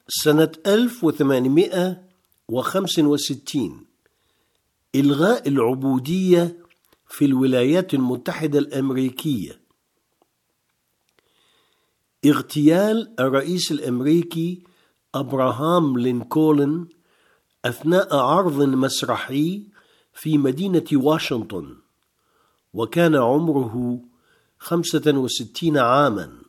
سنة 1865 إلغاء العبودية في الولايات المتحدة الأمريكية. اغتيال الرئيس الأمريكي أبراهام لينكولن أثناء عرض مسرحي في مدينة واشنطن، وكان عمره 65 عاماً.